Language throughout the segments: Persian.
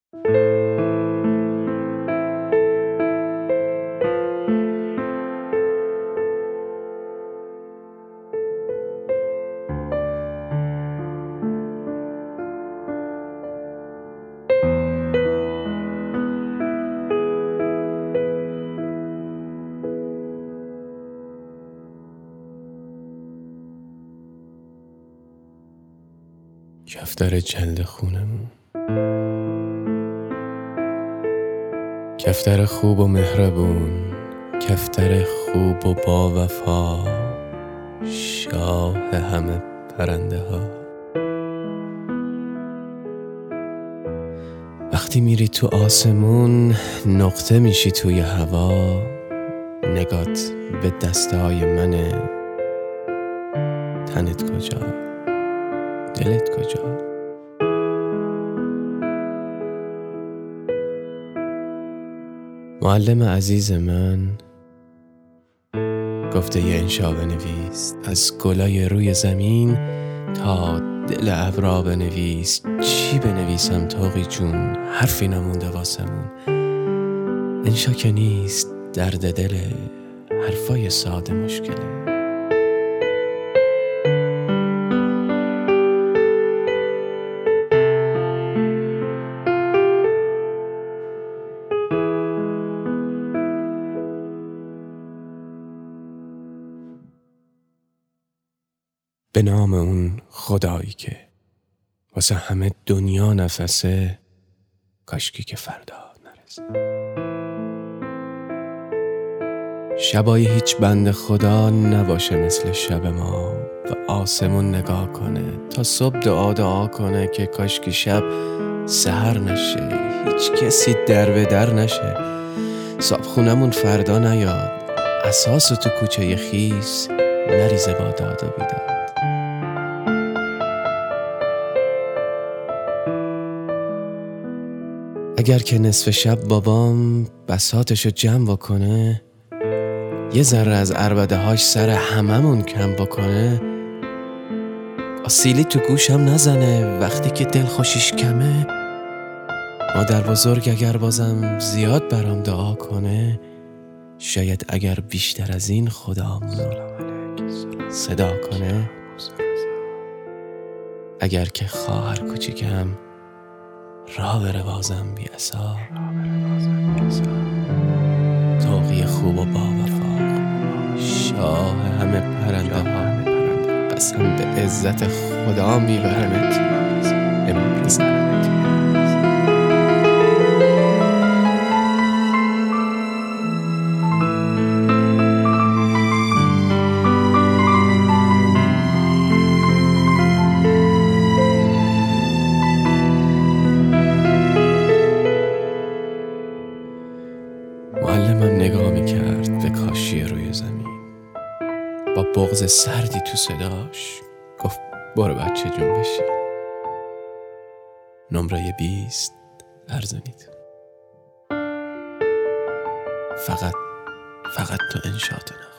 کفتر جلد خونمون، کفتر خوب و مهربون، کفتر خوب و با وفا، شاه همه پرنده ها. وقتی میری تو آسمون نقطه میشی توی هوا، نگات به دستهای منه. تنت کجا؟ دلت کجا؟ معلم عزیز من گفته یه انشا بنویس، از گلای روی زمین تا دل ابرا بنویس. چی بنویسم طاقی جون؟ حرفی نمونده واسمون. انشا که نیست، درد دله، حرفای ساده مشکله. به نام اون خدایی که واسه همه دنیا نفسه، کاشکی که فردا نرسه. شبای هیچ بند خدا نباشه مثل شب ما، به آسمون نگاه کنه تا صبح دعا کنه که کاشکی شب سحر نشه، هیچ کسی در به در نشه. صاحب خونمون فردا نیاد، اساسو تو کوچه خیس نریزه با داد و بیداد. اگر که نصف شب بابام بساطشو جمع بکنه، یه ذره از عربده هاش سر هممون کم بکنه، آسیلی تو گوشم نزنه وقتی که دل خوشیش کمه. مادر بزرگ اگر بازم زیاد برام دعا کنه، شاید اگر بیشتر از این خدامونو صدا کنه. اگر که خواهر کوچیکم راه بره بازم بی اثار، طاقی خوب و با وفا، شاه همه پرنده ها. قسم به عزت خدا میبرمت امروز. معلمم نگاه میکرد به کاشی روی زمین، با بغض سردی تو صداش گفت برو بچه جون بشین. نمره 20 ارزانید. فقط تو انشاءت نخون.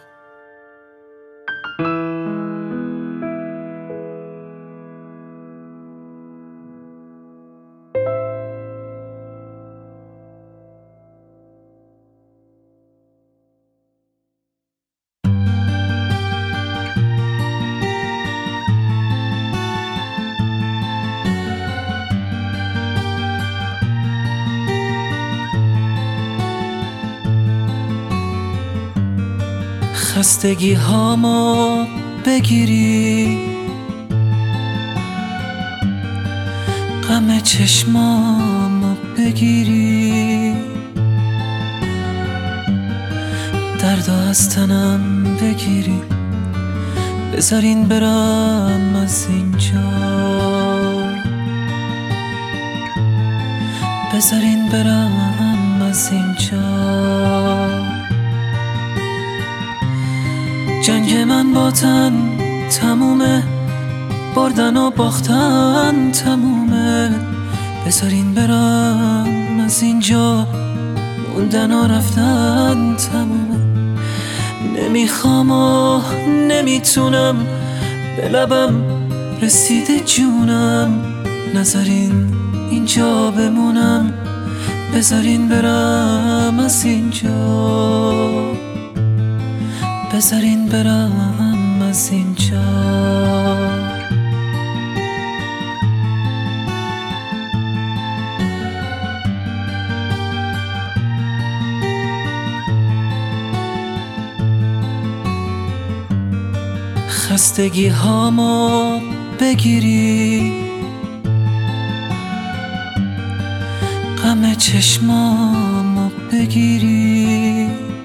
خستگی هامو بگیری، غم چشمامو بگیری، دردو از تنم بگیری، بذارین برم از اینجا، بذارین برم از اینجا. جنگ من با تن تمومه، بردن و باختن تمومه، بذارین برم از اینجا، موندن و رفتن تمومه. نمیخوام و نمیتونم، به لبم رسیده جونم، نذارین اینجا بمونم. بذارین برم از اینجا، بذارین برم از اینجا. خستگی هامو بگیری، غم چشمامو بگیری،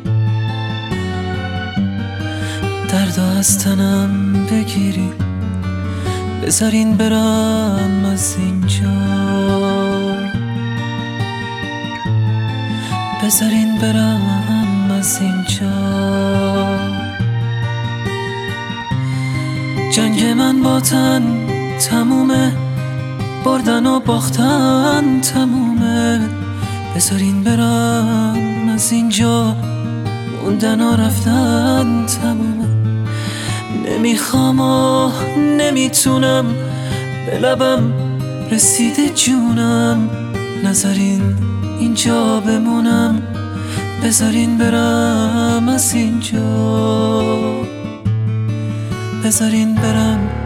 درد از تنم بگیری، بذارین برم از اینجا، بذارین برم از اینجا. جنگ من با تن تمومه، بردن و باختن تمومه، بذارین برم از اینجا، موندن و رفتن تمومه. نمیخوام و نمیتونم، به لبم رسیده جونم، نذارین اینجا بمونم، بذارین برم از اینجا، بذارین برم